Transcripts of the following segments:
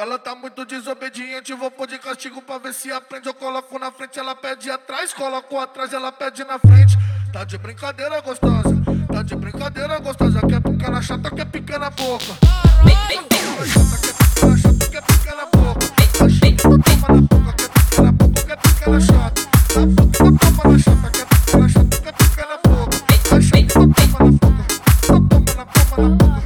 Ela tá muito desobediente, vou pôr de castigo pra ver se aprende. Eu coloco na frente, ela pede atrás. Coloco atrás, ela pede na frente. Tá de brincadeira gostosa, tá de brincadeira gostosa. Quer pequena chata, quer pequena boca. Pequena chata, quer pequena boca. A chata toma na boca, quer pequena boca, quer pequena chata. A boca toma na chata, quer pequena chata, quer pequena boca. A chata toma na boca, toma na boca.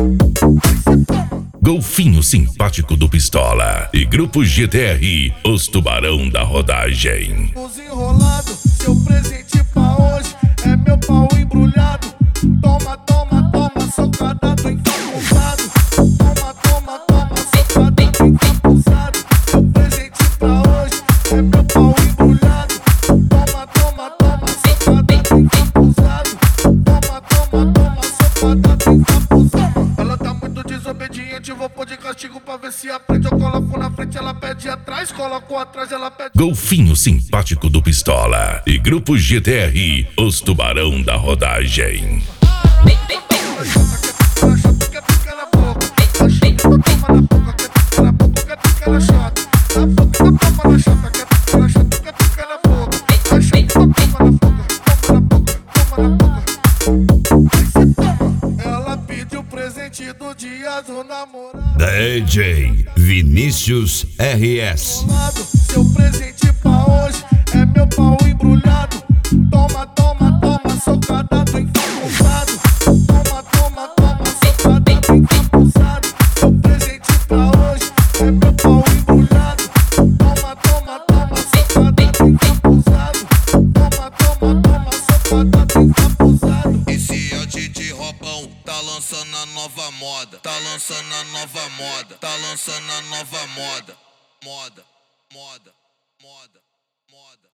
Golfinho simpático do Pistola e Grupo GTR, os tubarão da rodagem. Os enrolado, seu presente pra hoje é meu pau embrulhado. Toma, toma, toma, socada do encapuzado. Toma, toma, toma, socada do encapuzado. Seu presente pra hoje é meu pau embrulhado. Toma, toma, toma, socada do encapuzado. Toma, toma, toma, socada do encapuzado. Ela tá muito desobediente, vou pôr de castigo pra ver se aprende. Eu coloco na frente, ela pede atrás. Coloco atrás, ela pede. Golfinho simpático do Pistola e Grupo GTR, os tubarão da rodagem. Pequena chata, quer pequena boca. A chata toma na boca, quer pequena boca, quer pequena chata. A boca toma na chata, quer pequena chata, quer pequena boca. A chata toma na boca, toma na boca, toma na boca. Aí cê toma. Ela pediu presente do dia do namorado. DJ Vinícius RS. Seu presente pra hoje é meu pau embrulhado. Toma, toma, toma, socada do encapuzado. Toma, toma, toma, socada do encapuzado. Seu presente pra hoje é meu pau embrulhado. Toma, toma, toma, socada do encapuzado. Toma, toma, toma, socada do encapuzado. Esse é o DJ Robão, tá lançando a nova moda. Tá lançando a nova moda. Tá lançando a nova moda. Moda, moda, moda, moda.